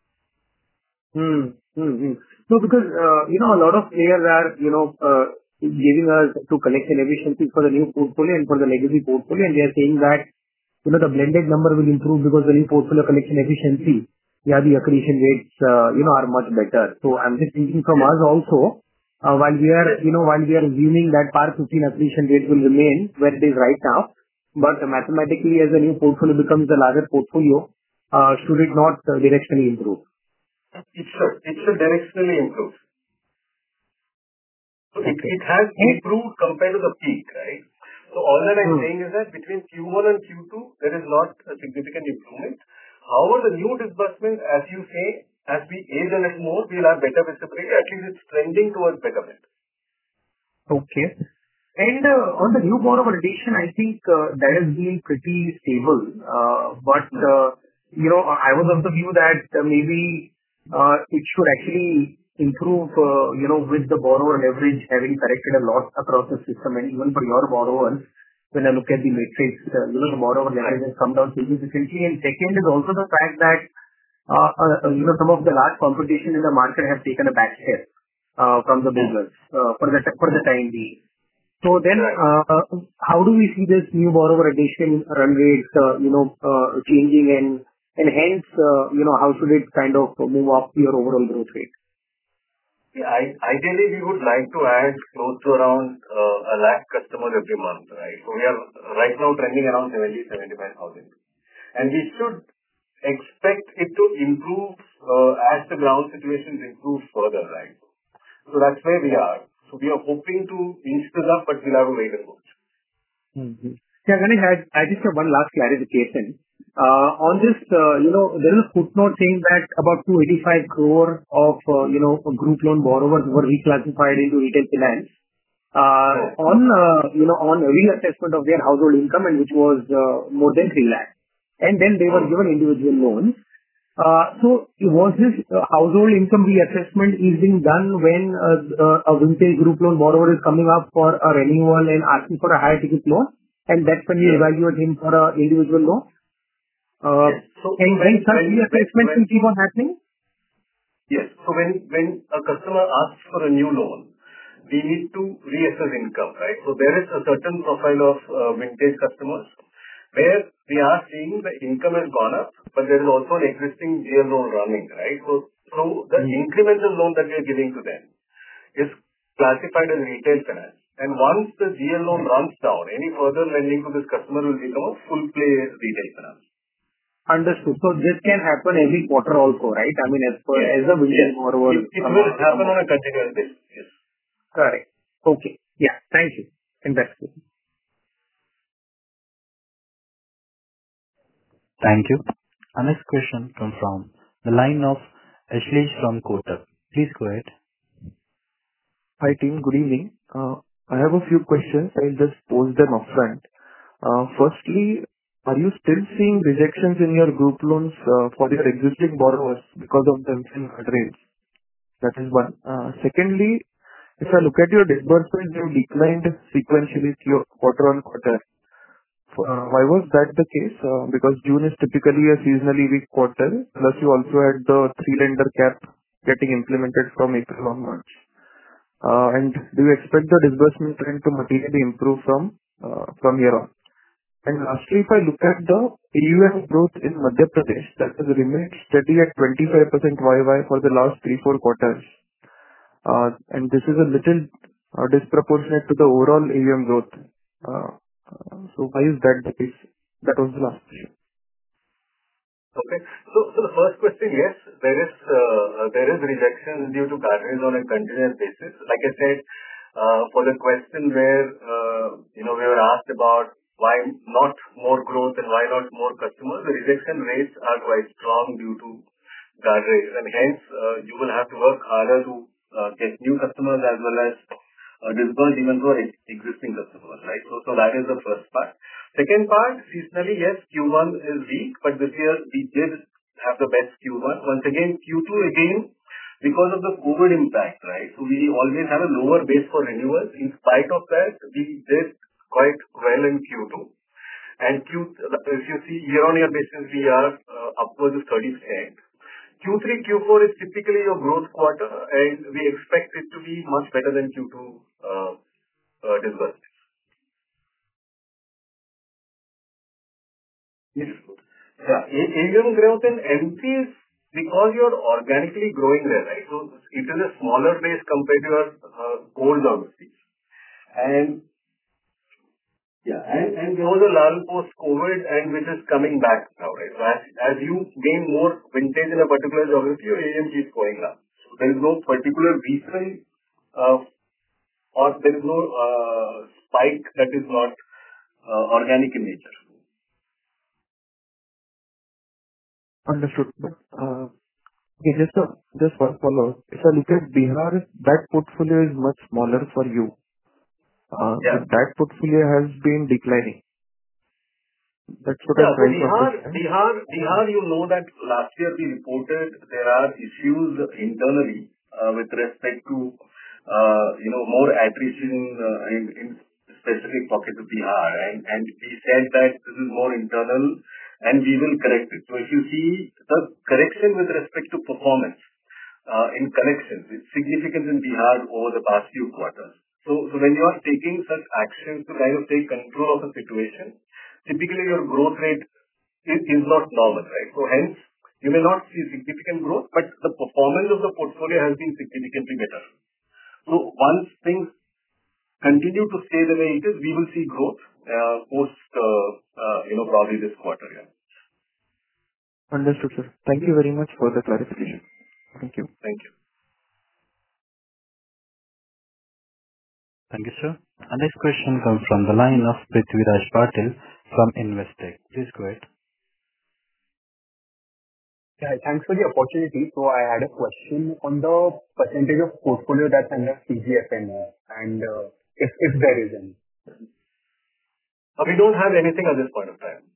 [SPEAKER 10] No, because a lot of players are giving us to collection efficiency for the new portfolio and for the legacy portfolio, and they are saying that the blended number will improve because the new portfolio collection efficiency, the accretion rates are much better. So I'm just thinking from us also, while we are assuming that PAR 15 accretion rate will remain where it is right now, but mathematically, as the new portfolio becomes the larger portfolio, should it not directionally improve?
[SPEAKER 3] It should directionally improve. So it has improved compared to the peak, right? So all that I'm saying is that between Q1 and Q2, there is not a significant improvement. However, the new disbursement, as you say, as we age a little more, we'll have better visibility. At least it's trending towards betterment.
[SPEAKER 10] Okay. And on the new borrower addition, I think that has been pretty stable. But I was of the view that maybe it should actually improve, with the borrower leverage having corrected a lot across the system and even for your borrowers, when I look at the metrics, the borrower leverage has come down significantly. And second is also the fact that, some of the large competition in the market have taken a back step from the business for the time being. So then, how do we see this new borrower addition run rate, changing and hence, how should it kind of move up your overall growth rate?
[SPEAKER 3] Yeah, ideally, we would like to add close to around 1 lakh customers every month, right? So we are right now trending around 75,000. And we should expect it to improve as the ground situations improve further, right? So that's where we are. So we are hoping to inch this up, but we'll have to wait and watch.
[SPEAKER 10] Yeah, Ganesh, I just have one last clarification. On this, there is a footnote saying that about 285 crore of, group loan borrowers were reclassified into retail finance, on reassessment of their household income, and which was more than 3 lakh. And then they were given individual loans. So was this household income reassessment is being done when a vintage group loan borrower is coming up for a renewal and asking for a higher ticket loan, and that's when you evaluate him for a individual loan? And when such reassessment will keep on happening?
[SPEAKER 3] Yes. So when a customer asks for a new loan, we need to reassess income, right? So there is a certain profile of vintage customers where we are seeing the income has gone up, but there is also an existing GL loan running, right? So the incremental loan that we are giving to them is classified as retail finance. And once the GL loan runs down, any further lending to this customer will become a full play retail finance.
[SPEAKER 10] Understood. So this can happen every quarter also, right? I mean, as a vintage borrower.
[SPEAKER 3] It will happen on a continuous basis. Yes.
[SPEAKER 10] Correct. Okay. Yeah. Thank you. And that's it.
[SPEAKER 1] Thank you. Our next question comes from the line of Ashlesh from Kotak. Please go ahead.
[SPEAKER 11] Hi, team. Good evening. I have a few questions. I'll just pose them upfront. Firstly, are you still seeing rejections in your group loans for your existing borrowers because of the MFIN guardrails? That is one. Secondly, if I look at your disbursements, you declined sequentially quarter-on-quarter. Why was that the case? Because June is typically a seasonally weak quarter, plus you also had the 3-lender cap getting implemented from April onwards. And do you expect the disbursement trend to materially improve from here on? And lastly, if I look at the AUM growth in Madhya Pradesh, that has remained steady at 25% YY for the last 3-4 quarters. And this is a little disproportionate to the overall AUM growth. So why is that the case? That was the last question.
[SPEAKER 3] Okay. So the first question, yes, there is rejection due to guardrails on a continuous basis. Like I said, for the question where we were asked about why not more growth and why not more customers, the rejection rates are quite strong due to guardrails, and hence you will have to work harder to get new customers as well as disburse even for existing customers, right? So that is the first part. Second part, seasonally, yes, Q1 is weak, but this year we did have the best Q1. Once again, Q2 again, because of the COVID impact, right? So we always have a lower base for renewals. In spite of that, we did quite well in Q2. And if you see year-on-year basis, we are upwards of 30%. Q3, Q4 is typically your growth quarter, and we expect it to be much better than Q2 disbursements. Yes. Yeah. AUM growth in MP is because you're organically growing there, right? So it is a smaller base compared to your core geographies. And there was a lull post-COVID, and which is coming back now, right? So as you gain more vintage in a particular geography, your AUM is going up. So there is no particular reason, or there is no spike that is not organic in nature.
[SPEAKER 11] Understood. Okay, just one follow-up. If I look at Bihar, that portfolio is much smaller for you. So that portfolio has been declining. That's what I'm trying to understand.
[SPEAKER 3] Bihar, you know that last year we reported there are issues internally with respect to more attrition in specific pockets of Bihar. And we said that this is more internal and we will correct it. So if you see the correction with respect to performance in collections, it's significant in Bihar over the past few quarters. So when you are taking such actions to kind of take control of a situation, typically your growth rate is not normal, right? So hence, you may not see significant growth, but the performance of the portfolio has been significantly better. So once things continue to stay the way it is, we will see growth post probably this quarter. Yeah.
[SPEAKER 11] Understood, sir. Thank you very much for the clarification. Thank you.
[SPEAKER 3] Thank you.
[SPEAKER 1] Thank you, sir. Our next question comes from the line of Prithviraj Patil from Investec. Please go ahead.
[SPEAKER 12] Yeah, thanks for the opportunity. So I had a question on the percentage of portfolio that's under CGFMU and if there is any.
[SPEAKER 3] We don't have anything at this point of time.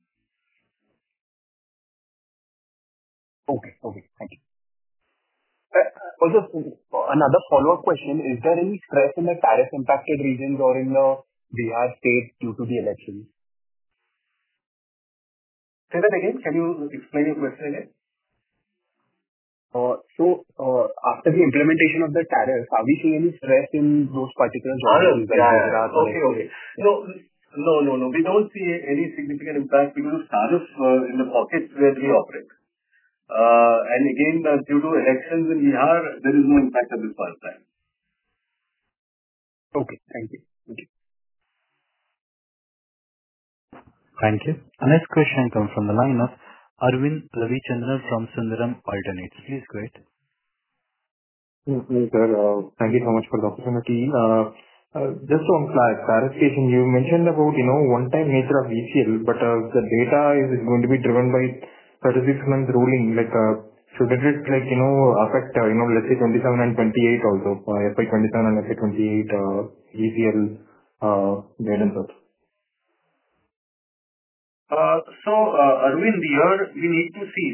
[SPEAKER 12] Okay. Thank you. Also, another follow-up question. Is there any stress in the tariff-impacted regions or in the Bihar state due to the elections?
[SPEAKER 3] Say that again. Can you explain your question again?
[SPEAKER 12] After the implementation of the tariffs, are we seeing any stress in those particular geographies?
[SPEAKER 3] Okay. No. We don't see any significant impact because of tariffs in the pockets where we operate. And again, due to elections in Bihar, there is no impact at this point of time.
[SPEAKER 12] Okay. Thank you.
[SPEAKER 1] Thank you. Our next question comes from the line of Arvind Ravichandran from Sundaram Alternates. Please go ahead.
[SPEAKER 5] Sir, thank you so much for the opportunity. Just on clarification, you mentioned about one-time nature of ECL, but the data is going to be driven by 36-month ruling. Shouldn't it affect let's say 27 and 28 also, FY 27 and FY 28 ECL guidance also?
[SPEAKER 3] Arvind, here we need to see.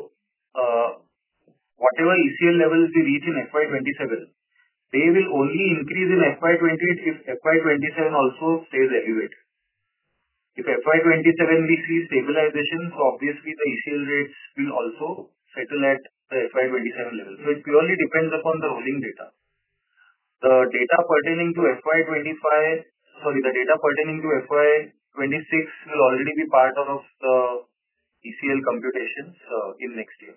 [SPEAKER 3] Whatever ECL levels we reach in FY 27, they will only increase in FY 28 if FY 27 also stays elevated. If FY 27 we see stabilization, so obviously the ECL rates will also settle at the FY 27 level. So it purely depends upon the rolling data. The data pertaining to FY 26 will already be part of the ECL computations in next year.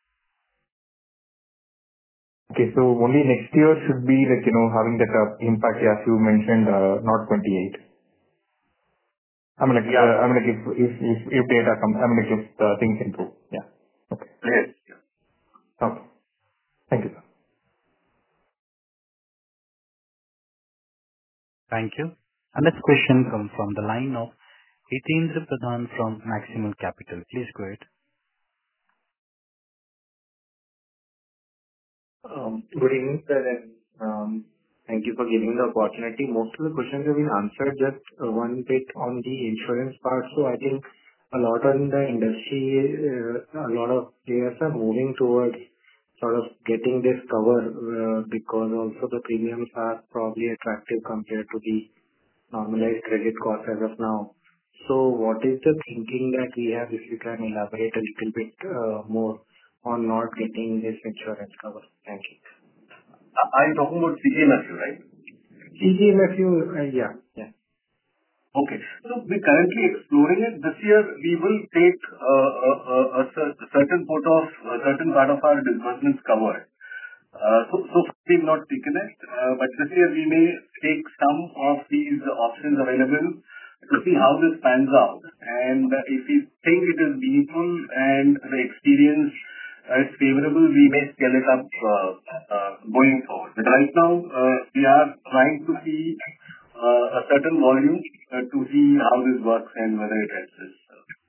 [SPEAKER 5] Okay, so only next year should be having that impact as you mentioned, not 28. If data comes, if things improve. Yeah. Okay.
[SPEAKER 3] Yes.
[SPEAKER 5] Okay. Thank you, sir.
[SPEAKER 1] Thank you. Our next question comes from the line of Hitendra Pradhan from Maximal Capital. Please go ahead.
[SPEAKER 13] Good evening, sir, and thank you for giving the opportunity. Most of the questions have been answered. Just one bit on the insurance part. So I think a lot in the industry, a lot of players are moving towards sort of getting this cover because also the premiums are probably attractive compared to the normalized credit cost as of now. So what is the thinking that we have, if you can elaborate a little bit more on not getting this insurance cover? Thank you.
[SPEAKER 3] Are you talking about CGFMU, right?
[SPEAKER 13] CGFMU, yeah.
[SPEAKER 3] Okay. So we're currently exploring it. This year we will take a certain part of our disbursements covered. So we've not taken it, but this year we may take some of these options available to see how this pans out. And if we think it is meaningful and the experience is favorable, we may scale it up going forward. But right now, we are trying to see a certain volume to see how this works and whether it helps us.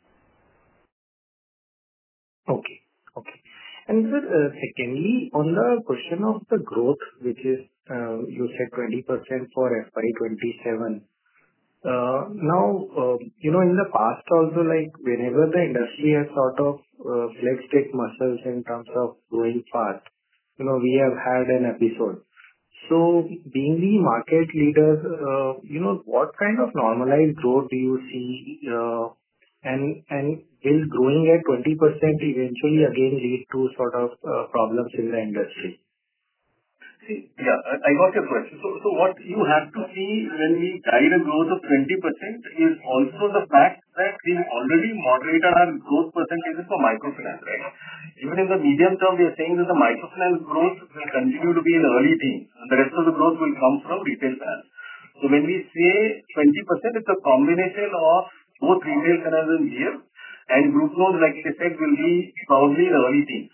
[SPEAKER 13] Okay. And sir, secondly, on the question of the growth, which is, you said 20% for FY 27. Now, in the past also, whenever the industry has sort of flexed its muscles in terms of growing fast, we have had an episode. So being the market leader, what kind of normalized growth do you see? And will growing at 20% eventually again lead to sort of problems in the industry?
[SPEAKER 3] Yeah, I got your question. So what you have to see when we guide a growth of 20% is also the fact that we already moderated our growth percentages for microfinance, right? Even in the medium term, we are saying that the microfinance growth will continue to be in early teens, and the rest of the growth will come from retail finance. So when we say 20%, it's a combination of both retail finance and GL, and group loans, like I said, will be probably in early teens.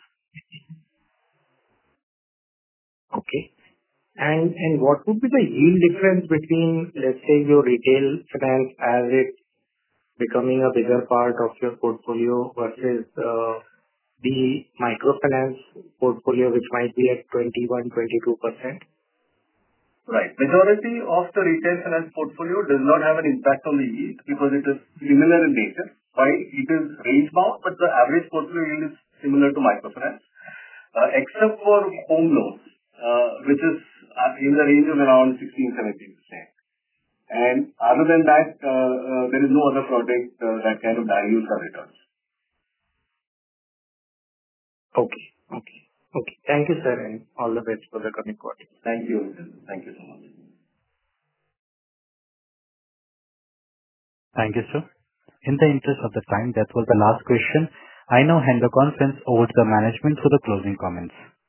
[SPEAKER 13] Okay. And what would be the yield difference between, let's say, your retail finance as it becoming a bigger part of your portfolio versus the microfinance portfolio, which might be at 21%-22%?
[SPEAKER 3] Right. Majority of the retail finance portfolio does not have an impact on the yield because it is similar in nature. While it is range bound, but the average portfolio yield is similar to microfinance, except for home loans, which is in the range of around 16-17%. And other than that, there is no other product that kind of dilutes our returns.
[SPEAKER 13] Okay. Thank you, sir, and all the best for the coming quarter.
[SPEAKER 3] Thank you. Thank you so much.
[SPEAKER 1] Thank you, sir. In the interest of the time, that was the last question. I now hand the conference over to the management for the closing comments.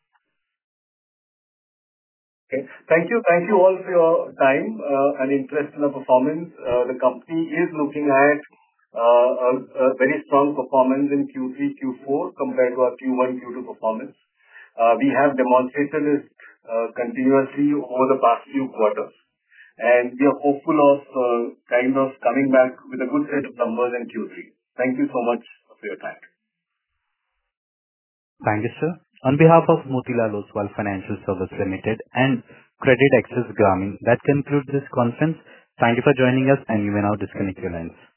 [SPEAKER 3] Okay. Thank you. Thank you all for your time and interest in the performance. The company is looking at a very strong performance in Q3, Q4 compared to our Q1, Q2 performance. We have demonstrated this continuously over the past few quarters, and we are hopeful of kind of coming back with a good set of numbers in Q3. Thank you so much for your time.
[SPEAKER 1] Thank you, sir. On behalf of Motilal Oswal Financial Services Limited and Credit Access Grameen, that concludes this conference. Thank you for joining us, and you may now disconnect your lines.